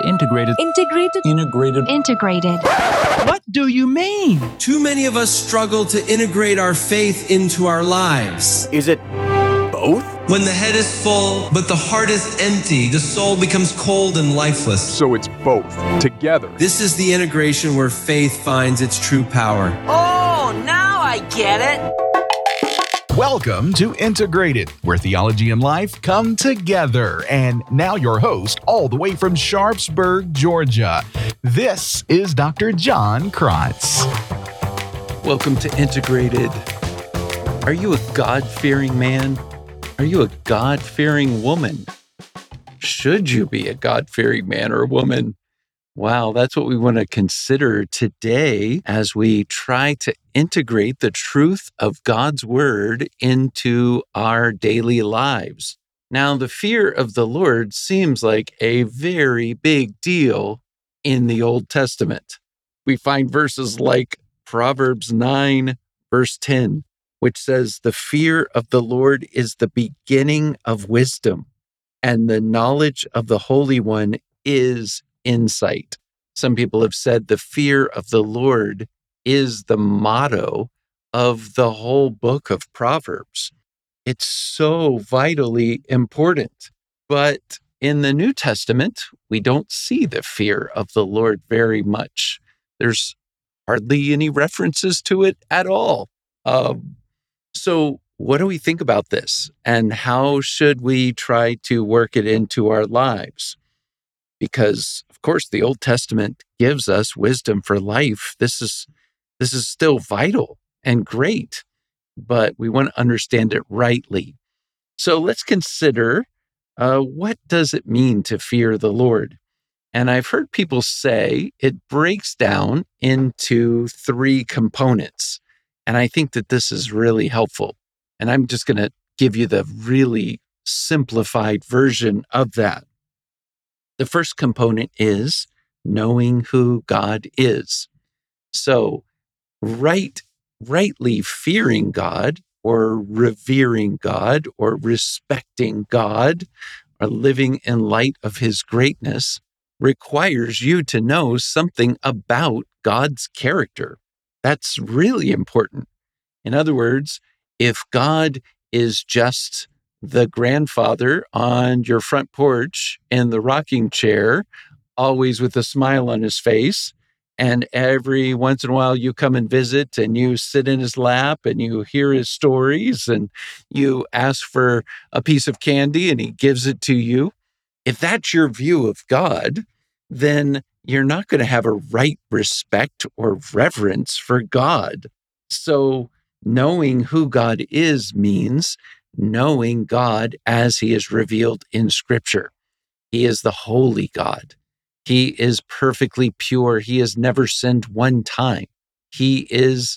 Integrated. What do you mean? Too many of us struggle to integrate our faith into our lives. Is it both? When the head is full, but the heart is empty, the soul becomes cold and lifeless. So it's both, together. This is the integration where faith finds its true power. Oh, now I get it. Welcome to Integrated, where theology and life come together. And now your host, all the way from Sharpsburg, Georgia. This is Dr. John Krotz. Welcome to Integrated. Are you a God-fearing man? Are you a God-fearing woman? Should you be a God-fearing man or woman? Wow, that's what we want to consider today as we try to integrate the truth of God's word into our daily lives. Now, the fear of the Lord seems like a very big deal in the Old Testament. We find verses like Proverbs 9, verse 10, which says, "The fear of the Lord is the beginning of wisdom, and the knowledge of the Holy One is insight." Some people have said the fear of the Lord is the motto of the whole book of Proverbs. It's so vitally important. But in the New Testament, we don't see the fear of the Lord very much. There's hardly any references to it at all. So what do we think about this? And how should we try to work it into our lives? Because, of course, the Old Testament gives us wisdom for life. This is still vital and great, but we want to understand it rightly. So let's consider what does it mean to fear the Lord? And I've heard people say it breaks down into three components. And I think that this is really helpful. And I'm just going to give you the really simplified version of that. The first component is knowing who God is. So rightly fearing God or revering God or respecting God or living in light of his greatness requires you to know something about God's character. That's really important. In other words, if God is just the grandfather on your front porch in the rocking chair, always with a smile on his face, and every once in a while you come and visit and you sit in his lap and you hear his stories and you ask for a piece of candy and he gives it to you. If that's your view of God, then you're not going to have a right respect or reverence for God. So knowing who God is means knowing God as he is revealed in Scripture. He is the holy God. He is perfectly pure. He has never sinned one time. He is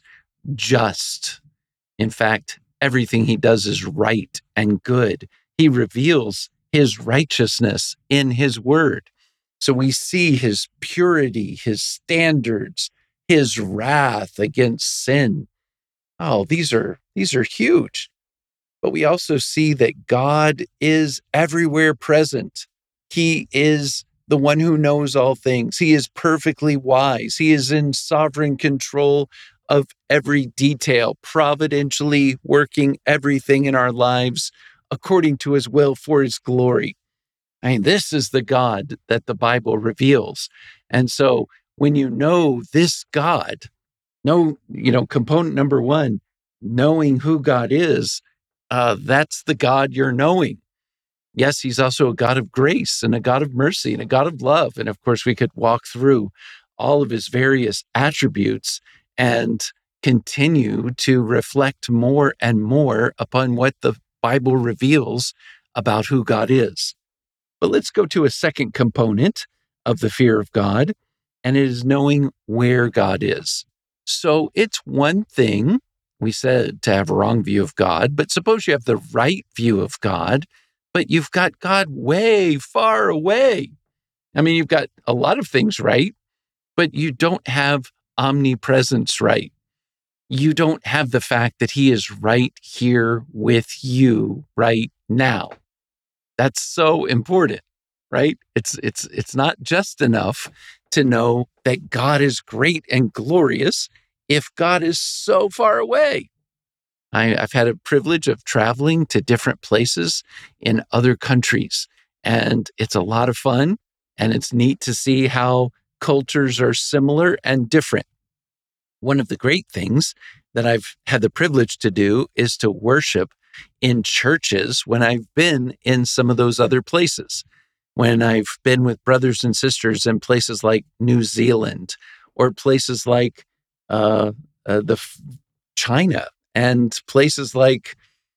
just. In fact, everything he does is right and good. He reveals his righteousness in his word. So we see his purity, his standards, his wrath against sin. Oh, these are huge. But we also see that God is everywhere present. He is the one who knows all things. He is perfectly wise. He is in sovereign control of every detail, providentially working everything in our lives according to his will for his glory. I mean, this is the God that the Bible reveals. And so when you know this God, component number one, knowing who God is, that's the God you're knowing. Yes, he's also a God of grace and a God of mercy and a God of love. And of course, we could walk through all of his various attributes and continue to reflect more and more upon what the Bible reveals about who God is. But let's go to a second component of the fear of God, and it is knowing where God is. So it's one thing, we said, to have a wrong view of God, but suppose you have the right view of God, but you've got God way far away. I mean, you've got a lot of things right, but you don't have omnipresence right. You don't have the fact that he is right here with you right now. That's so important. right? It's not just enough to know that God is great and glorious if God is so far away. I've had a privilege of traveling to different places in other countries, and it's a lot of fun, and it's neat to see how cultures are similar and different. One of the great things that I've had the privilege to do is to worship in churches when I've been in some of those other places. When I've been with brothers and sisters in places like New Zealand or places like China and places like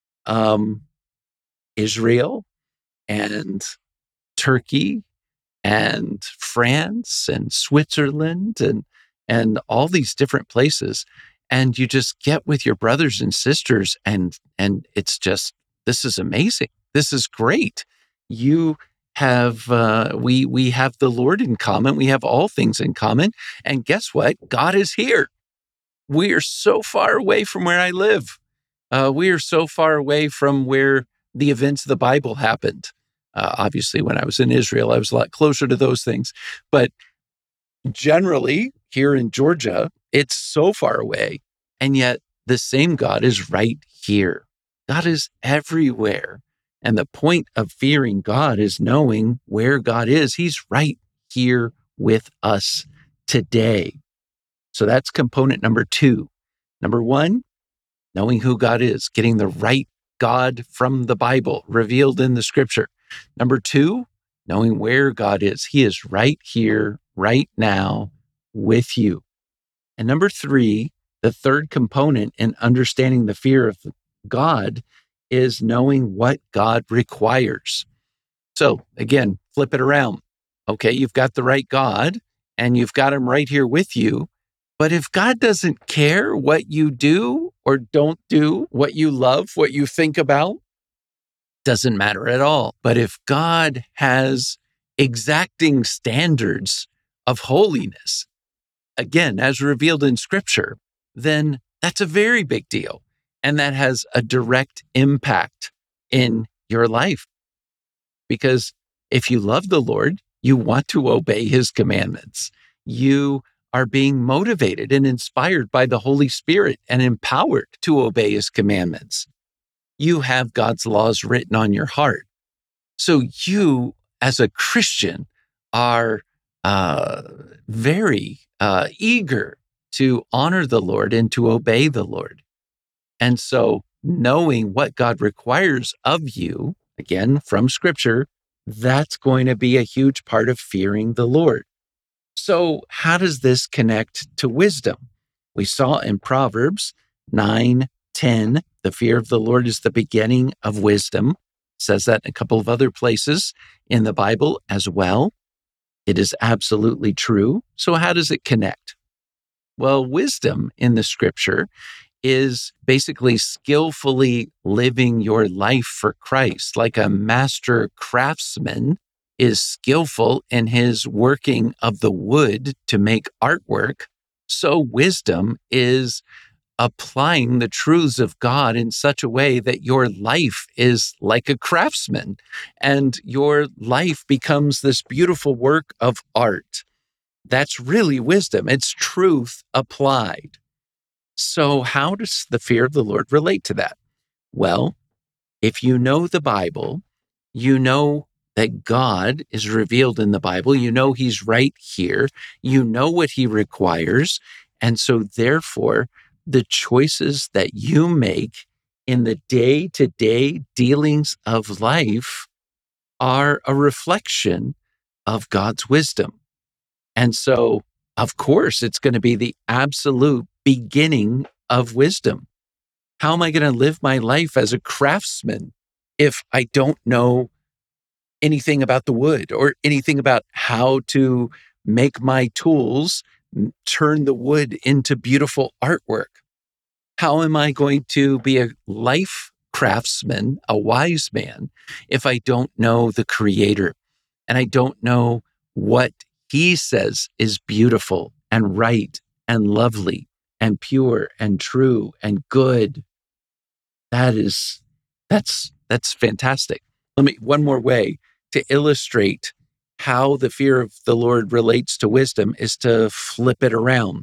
Israel and Turkey and France and Switzerland and all these different places. And you just get with your brothers and sisters and it's just, this is amazing. This is great. You have, we have the Lord in common. We have all things in common. And guess what? God is here. We are so far away from where I live. We are so far away from where the events of the Bible happened. Obviously, when I was in Israel, I was a lot closer to those things. But generally, here in Georgia, it's so far away. And yet, the same God is right here. God is everywhere. And the point of fearing God is knowing where God is. He's right here with us today. So that's component number 2. Number 1, knowing who God is, getting the right God from the Bible revealed in the scripture. Number 2, knowing where God is. He is right here, right now with you. And number 3, the third component in understanding the fear of God is knowing what God requires. So again, flip it around. Okay, you've got the right God and you've got him right here with you. But if God doesn't care what you do or don't do, what you love, what you think about, doesn't matter at all. But if God has exacting standards of holiness, again, as revealed in scripture, then that's a very big deal. And that has a direct impact in your life. Because if you love the Lord, you want to obey his commandments. You are being motivated and inspired by the Holy Spirit and empowered to obey his commandments. You have God's laws written on your heart. So you, as a Christian, are very eager to honor the Lord and to obey the Lord. And so knowing what God requires of you, again, from scripture, that's going to be a huge part of fearing the Lord. So how does this connect to wisdom? We saw in Proverbs 9:10, the fear of the Lord is the beginning of wisdom. It says that in a couple of other places in the Bible as well. It is absolutely true. So how does it connect? Well, wisdom in the scripture is basically skillfully living your life for Christ, like a master craftsman is skillful in his working of the wood to make artwork. So wisdom is applying the truths of God in such a way that your life is like a craftsman and your life becomes this beautiful work of art. That's really wisdom. It's truth applied. So how does the fear of the Lord relate to that? Well, if you know the Bible, you know that God is revealed in the Bible. You know he's right here. You know what he requires. And so therefore, the choices that you make in the day-to-day dealings of life are a reflection of God's wisdom. And so, of course, it's going to be the absolute beginning of wisdom. How am I going to live my life as a craftsman if I don't know anything about the wood or anything about how to make my tools turn the wood into beautiful artwork? How am I going to be a life craftsman, a wise man, if I don't know the Creator and I don't know what he says is beautiful and right and lovely and pure and true and good? That's fantastic. One more way to illustrate how the fear of the Lord relates to wisdom is to flip it around.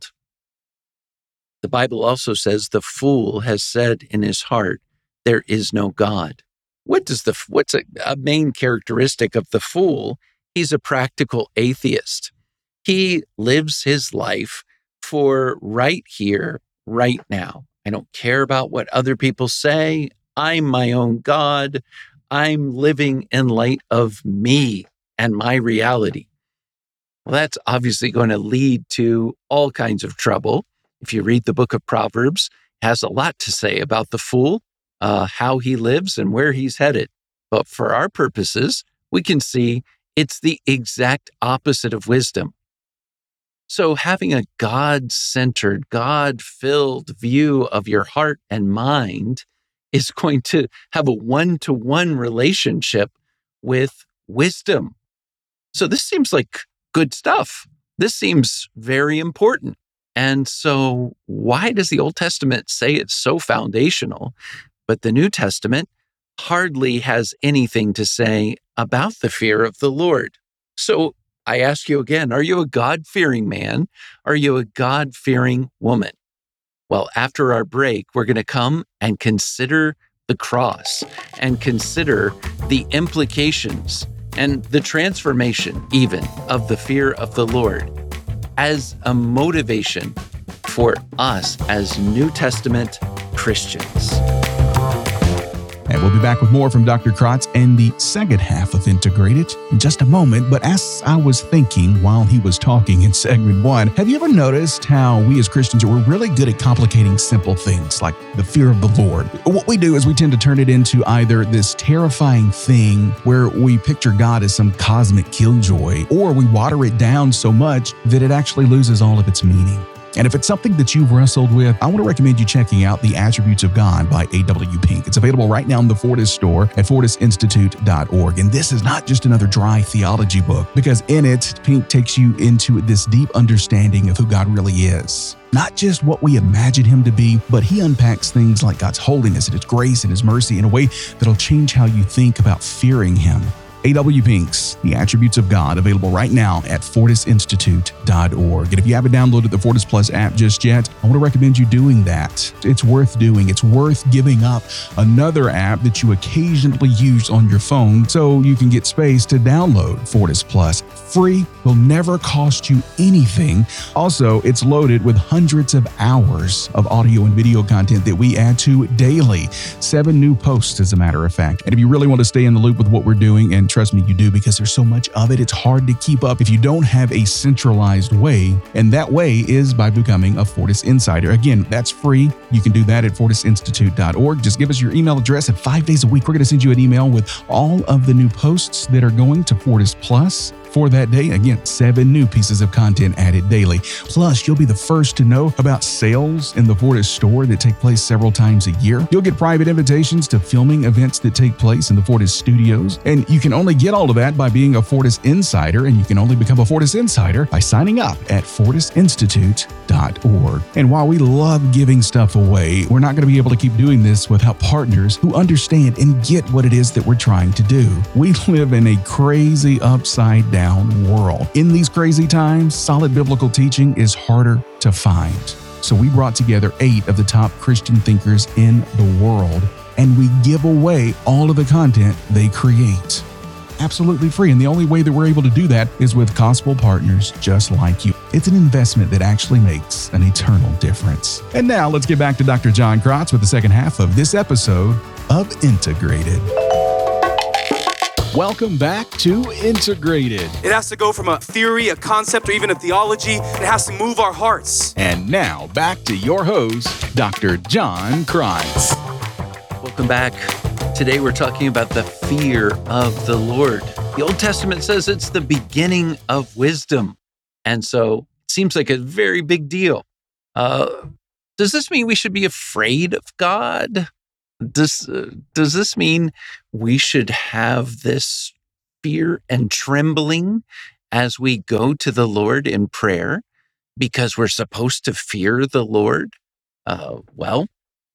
The Bible also says the fool has said in his heart, there is no God. What's a main characteristic of the fool? He's a practical atheist. He lives his life for right here, right now. I don't care about what other people say. I'm my own God. I'm living in light of me and my reality. Well, that's obviously going to lead to all kinds of trouble. If you read the book of Proverbs, it has a lot to say about the fool, how he lives and where he's headed. But for our purposes, we can see it's the exact opposite of wisdom. So having a God-centered, God-filled view of your heart and mind is going to have a one-to-one relationship with wisdom. So this seems like good stuff. This seems very important. And so why does the Old Testament say it's so foundational, but the New Testament hardly has anything to say about the fear of the Lord? So I ask you again, are you a God-fearing man? Are you a God-fearing woman? Well, after our break, we're going to come and consider the cross and consider the implications and the transformation even of the fear of the Lord as a motivation for us as New Testament Christians. And we'll be back with more from Dr. Kratz and the second half of Integrated in just a moment. But as I was thinking while he was talking in segment 1, have you ever noticed how we as Christians are really good at complicating simple things like the fear of the Lord? What we do is we tend to turn it into either this terrifying thing where we picture God as some cosmic killjoy, or we water it down so much that it actually loses all of its meaning. And if it's something that you've wrestled with, I want to recommend you checking out The Attributes of God by A.W. Pink. It's available right now in the Fortis store at fortisinstitute.org. And this is not just another dry theology book, because in it, Pink takes you into this deep understanding of who God really is. Not just what we imagine him to be, but he unpacks things like God's holiness and his grace and his mercy in a way that'll change how you think about fearing him. A.W. Pink's The Attributes of God, available right now at fortisinstitute.org. And if you haven't downloaded the Fortis Plus app just yet, I want to recommend you doing that. It's worth doing. It's worth giving up another app that you occasionally use on your phone so you can get space to download Fortis Plus. Free, will never cost you anything. Also, it's loaded with hundreds of hours of audio and video content that we add to daily. 7 new posts, as a matter of fact. And if you really want to stay in the loop with what we're doing, and trust me, you do, because there's so much of it, it's hard to keep up if you don't have a centralized way. And that way is by becoming a Fortis Insider. Again, that's free. You can do that at fortisinstitute.org. Just give us your email address, and 5 days a week, we're going to send you an email with all of the new posts that are going to Fortis Plus for that day. Again, 7 new pieces of content added daily. Plus, you'll be the first to know about sales in the Fortis store that take place several times a year. You'll get private invitations to filming events that take place in the Fortis studios. And you can only get all of that by being a Fortis Insider, and you can only become a Fortis Insider by signing up at fortisinstitute.org. And while we love giving stuff away, we're not going to be able to keep doing this without partners who understand and get what it is that we're trying to do. We live in a crazy upside down world. In these crazy times, solid biblical teaching is harder to find. So we brought together 8 of the top Christian thinkers in the world, and we give away all of the content they create. Absolutely free. And the only way that we're able to do that is with gospel partners just like you. It's an investment that actually makes an eternal difference. And now let's get back to Dr. John Kratz with the second half of this episode of Integrated. Welcome back to Integrated. It has to go from a theory, a concept, or even a theology, and it has to move our hearts. And now back to your host, Dr. John Kratz. Welcome back. Today we're talking about the fear of the Lord. The Old Testament says it's the beginning of wisdom. And so it seems like a very big deal. Does this mean we should be afraid of God? Does this mean we should have this fear and trembling as we go to the Lord in prayer because we're supposed to fear the Lord? Well,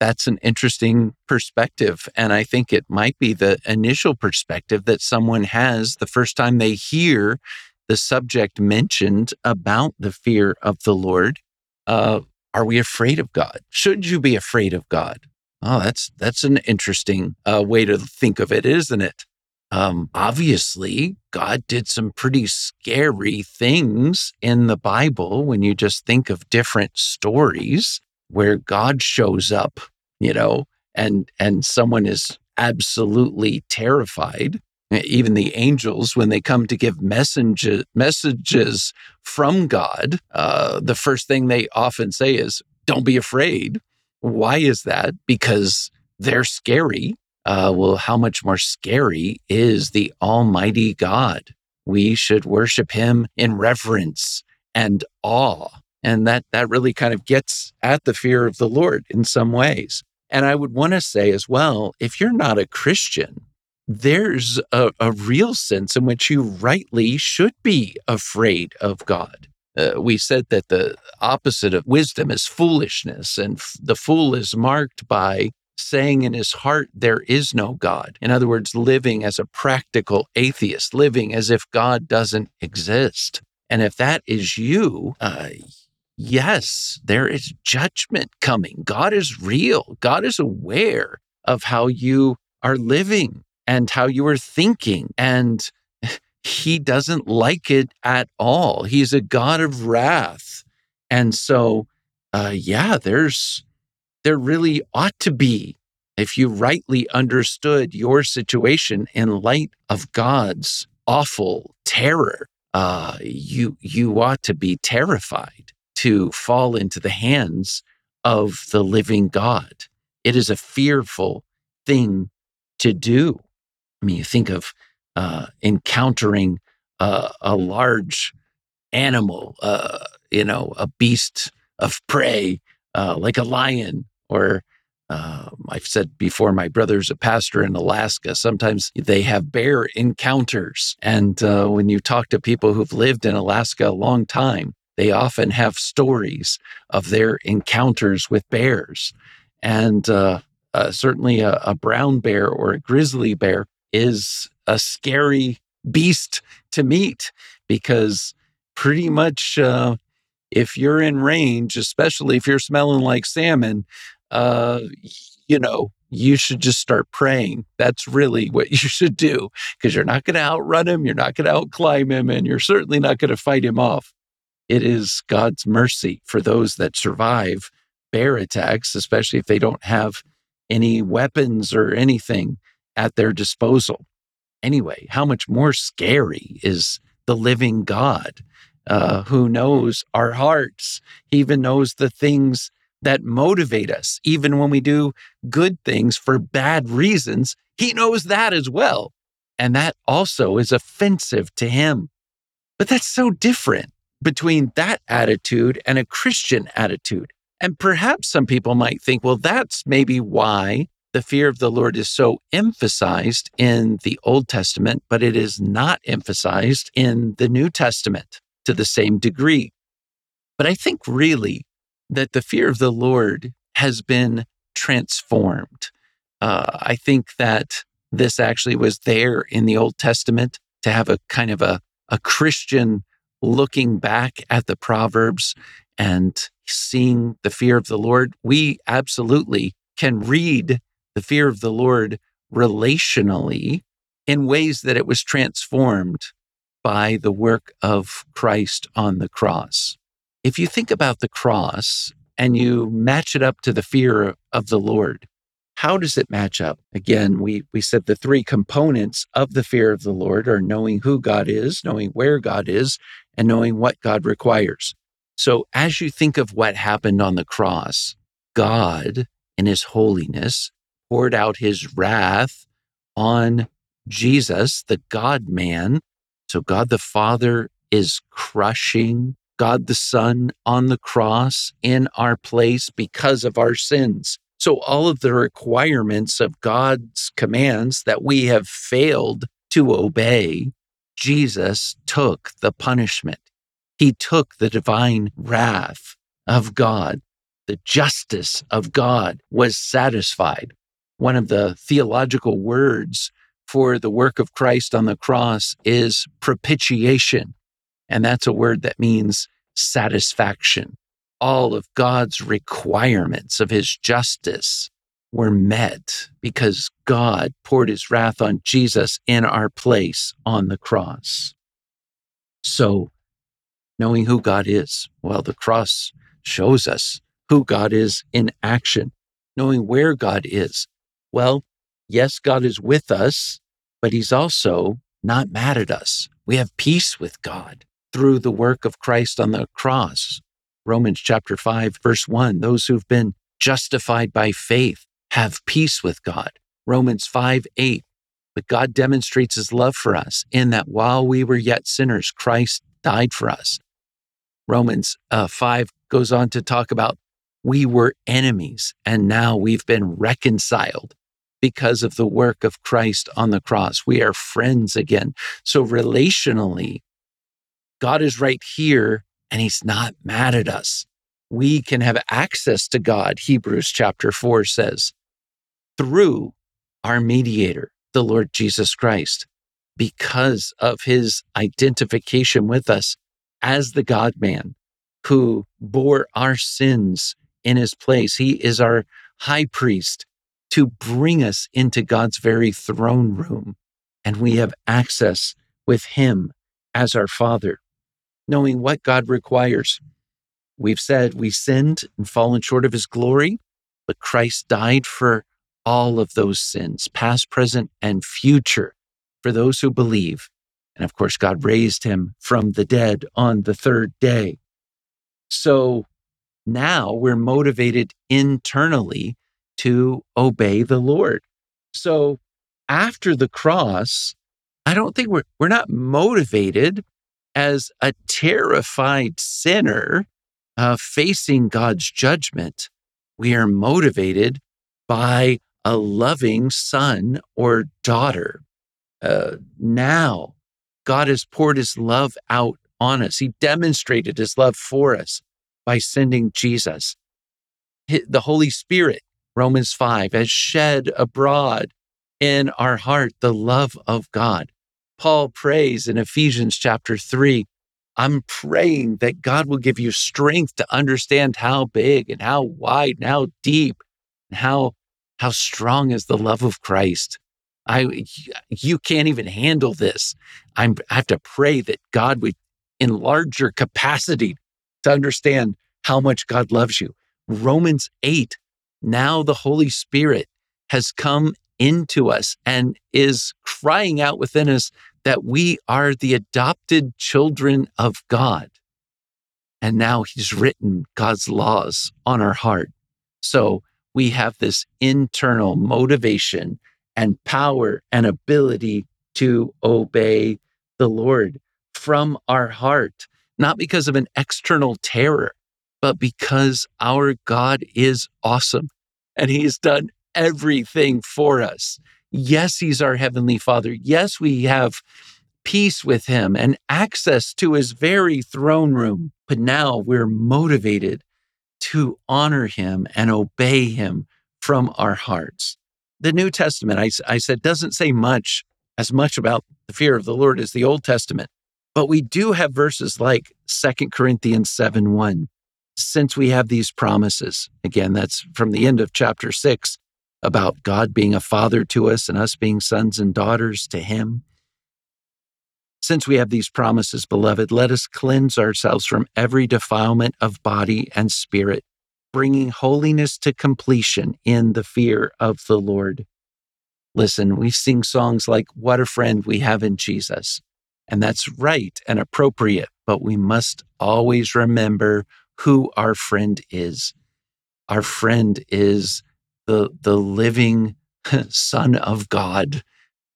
That's an interesting perspective. And I think it might be the initial perspective that someone has the first time they hear the subject mentioned about the fear of the Lord. Are we afraid of God? Should you be afraid of God? Oh, that's an interesting way to think of it, isn't it? Obviously, God did some pretty scary things in the Bible when you just think of different stories where God shows up, and someone is absolutely terrified. Even the angels, when they come to give messages from God, the first thing they often say is, "Don't be afraid." Why is that? Because they're scary. Well, how much more scary is the Almighty God? We should worship him in reverence and awe. And that really kind of gets at the fear of the Lord in some ways. And I would want to say as well, if you're not a Christian, there's a real sense in which you rightly should be afraid of God. We said that the opposite of wisdom is foolishness, and the fool is marked by saying in his heart, there is no God. In other words, living as a practical atheist, living as if God doesn't exist. And if that is you, yes, there is judgment coming. God is real. God is aware of how you are living and how you are thinking. And he doesn't like it at all. He's a God of wrath. And so, there really ought to be, if you rightly understood your situation in light of God's awful terror, you ought to be terrified to fall into the hands of the living God. It is a fearful thing to do. I mean, you think of encountering a large animal, a beast of prey, like a lion, or I've said before, my brother's a pastor in Alaska. Sometimes they have bear encounters. And when you talk to people who've lived in Alaska a long time, they often have stories of their encounters with bears. And certainly a brown bear or a grizzly bear is a scary beast to meet, because pretty much if you're in range, especially if you're smelling like salmon, you should just start praying. That's really what you should do, because you're not going to outrun him, you're not going to outclimb him, and you're certainly not going to fight him off. It is God's mercy for those that survive bear attacks, especially if they don't have any weapons or anything at their disposal. Anyway, how much more scary is the living God, who knows our hearts? He even knows the things that motivate us. Even when we do good things for bad reasons, he knows that as well. And that also is offensive to him. But that's so different between that attitude and a Christian attitude. And perhaps some people might think, well, that's maybe why the fear of the Lord is so emphasized in the Old Testament, but it is not emphasized in the New Testament to the same degree. But I think really that the fear of the Lord has been transformed. I think that this actually was there in the Old Testament, to have a kind of a Christian looking back at the Proverbs and seeing the fear of the Lord. We absolutely can read the fear of the Lord relationally in ways that it was transformed by the work of Christ on the cross. If you think about the cross and you match it up to the fear of the Lord, how does it match up? Again, we said the three components of the fear of the Lord are knowing who God is, knowing where God is, and knowing what God requires. So as you think of what happened on the cross, God, in his holiness, poured out his wrath on Jesus, the God-man. So God the Father is crushing God the Son on the cross in our place because of our sins. So all of the requirements of God's commands that we have failed to obey, Jesus took the punishment. He took the divine wrath of God The justice of God was satisfied. One of the theological words for the work of Christ on the cross is propitiation. And that's a word that means satisfaction. All of God's requirements of his justice were met because God poured his wrath on Jesus in our place on the cross. So, knowing who God is, well, the cross shows us who God is in action. Knowing where God is, well, yes, God is with us, but he's also not mad at us. We have peace with God through the work of Christ on the cross. Romans chapter 5, verse 1, those who've been justified by faith have peace with God. Romans 5:8, but God demonstrates his love for us in that while we were yet sinners, Christ died for us. Romans 5 goes on to talk about we were enemies and now we've been reconciled because of the work of Christ on the cross. We are friends again. So relationally, God is right here and he's not mad at us. We can have access to God, Hebrews chapter 4 says, through our mediator, the Lord Jesus Christ, because of his identification with us as the God-man who bore our sins in his place. He is our high priest to bring us into God's very throne room, and we have access with him as our Father, knowing what God requires. We've said we sinned and fallen short of his glory, but Christ died for all of those sins, past, present, and future, for those who believe. And of course, God raised him from the dead on the third day. So now we're motivated internally to obey the Lord. So after the cross, I don't think we're not motivated as a terrified sinner facing God's judgment. We are motivated by a loving son or daughter. Now, God has poured his love out on us. He demonstrated his love for us by sending Jesus. The Holy Spirit, Romans 5, has shed abroad in our heart the love of God. Paul prays in Ephesians chapter 3, I'm praying that God will give you strength to understand how big and how wide and how deep and how strong is the love of Christ. You can't even handle this. I have to pray that God would enlarge your capacity to understand how much God loves you. Romans 8, now the Holy Spirit has come into us and is crying out within us that we are the adopted children of God. And now he's written God's laws on our heart. So we have this internal motivation and power and ability to obey the Lord from our heart, not because of an external terror, but because our God is awesome and he's done everything for us. Yes, he's our heavenly Father. Yes, we have peace with him and access to his very throne room. But now we're motivated to honor him and obey him from our hearts. The New Testament, I said, doesn't say as much about the fear of the Lord as the Old Testament. But we do have verses like 2 Corinthians 7:1. Since we have these promises, again, that's from the end of chapter 6, about God being a father to us and us being sons and daughters to him. Since we have these promises, beloved, let us cleanse ourselves from every defilement of body and spirit, bringing holiness to completion in the fear of the Lord. Listen, we sing songs like, What a Friend We Have in Jesus. And that's right and appropriate, but we must always remember who our friend is. Our friend is the living Son of God.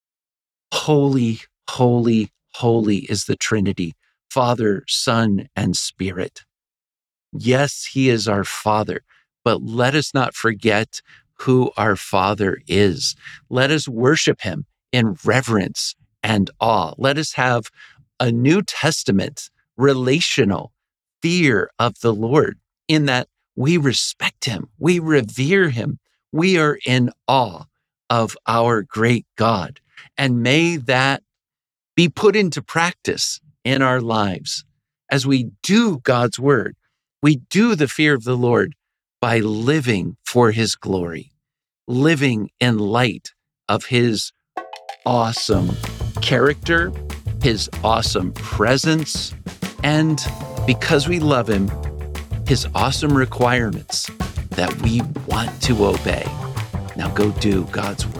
Holy, holy, holy is the Trinity, Father, Son, and Spirit. Yes, he is our Father, but let us not forget who our Father is. Let us worship him in reverence and awe. Let us have a New Testament relational fear of the Lord, in that We respect him. We revere him. We are in awe of our great God. And may that be put into practice in our lives as we do God's word. We do the fear of the Lord by living for his glory, living in light of his awesome character, his awesome presence, and because we love him, his awesome requirements that we want to obey. Now go do God's word.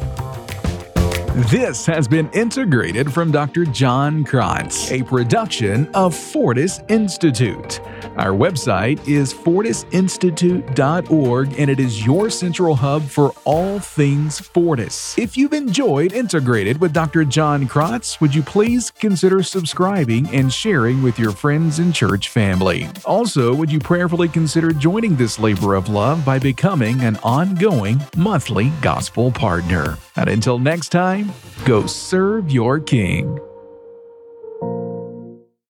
This has been Integrated from Dr. John Krantz, a production of Fortis Institute. Our website is fortisinstitute.org, and it is your central hub for all things Fortis. If you've enjoyed Integrated with Dr. John Krantz, would you please consider subscribing and sharing with your friends and church family? Also, would you prayerfully consider joining this labor of love by becoming an ongoing monthly gospel partner? And until next time, go serve your King.